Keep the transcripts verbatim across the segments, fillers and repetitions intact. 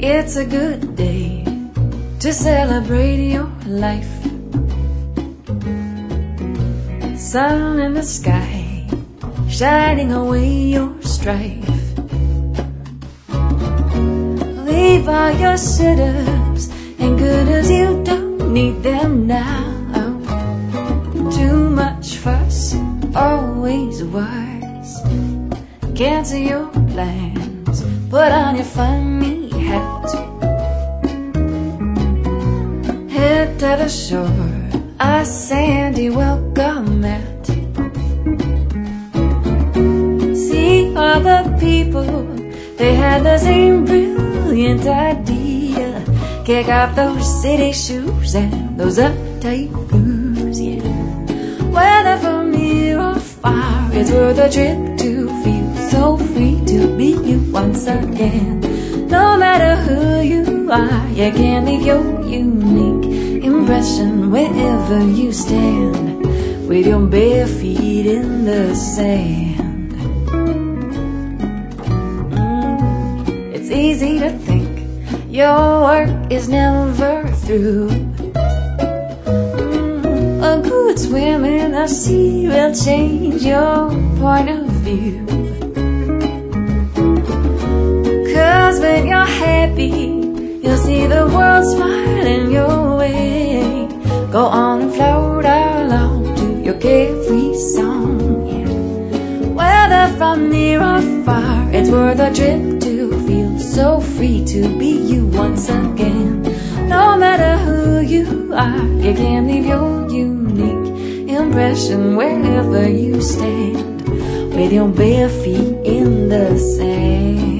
It's a good day to celebrate your life. Sun in the sky, shining away your strife. Leave all your sit-ups and good-ups, you don't need them now. Too much fuss, always worse. Cancel your plans, put on your funny hat. Head to the shore, a sandy welcome mat. See all the people, they had the same brilliant idea. Kick off those city shoes and those uptight blues, yeah. Whether from near or far, it's worth a trip to feel so free to be you once again. No matter who you are, you can leave your unique impression wherever you stand, with your bare feet in the sand. Mm, it's easy to think your work is never through. Mm, a good swim in the sea will change your point of view. Cause when you're happy, you'll see the world smiling your way. Go on and float along to your carefree song, yeah. Whether from near or far, it's worth a trip to feel so free to be you once again. No matter who you are, you can leave your unique impression wherever you stand, with your bare feet in the sand.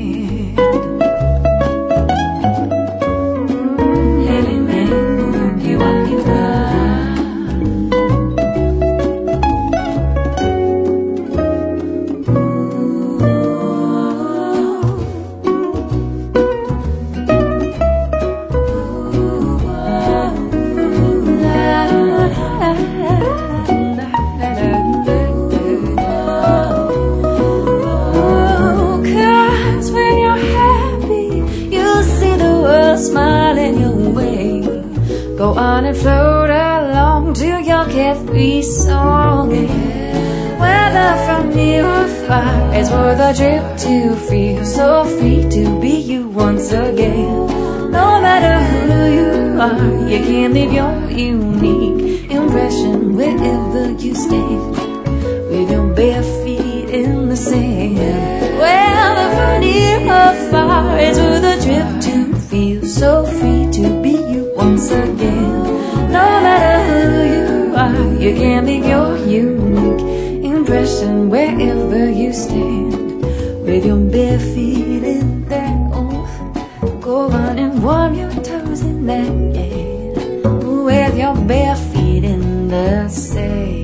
Smiling your way. Go on and float along to your carefree song, yeah. Whether from near or far, it's worth a trip to feel so free to be you once again. No matter who you are, you can leave your unique impression wherever you stand, with your bare feet in the sand. Whether from near or far, it's worth a trip to feel so free to be you once again. No matter who you are, you can leave your unique impression wherever you stand, with your bare feet in that oomph. Go on and warm your toes in that, yeah, with your bare feet in the sand.